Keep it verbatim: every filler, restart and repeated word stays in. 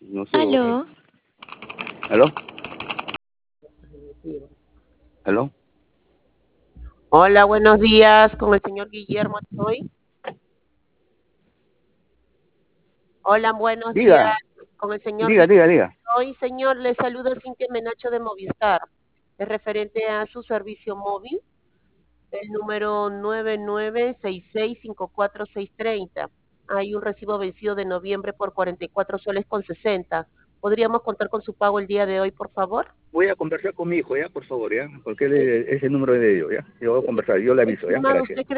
No sé. Aló, ¿Aló? ¿Aló? Hola, buenos días, con el señor Guillermo estoy. Hola, buenos días, Diga, con el señor diga, Guillermo diga, diga. estoy. Señor, le saluda Cintia Menacho de Movistar. Es referente a su servicio móvil, el número nueve nueve seis seis cinco cuatro seis tres cero. Hay un recibo vencido de noviembre por cuarenta y cuatro soles con sesenta. ¿Podríamos contar con su pago el día de hoy, por favor? Voy a conversar con mi hijo, ¿ya? Por favor, ¿ya? Porque él es, ese número es de ellos, ¿ya? Yo voy a conversar, yo le aviso, ¿ya? Estimado, Gracias. ¿usted cree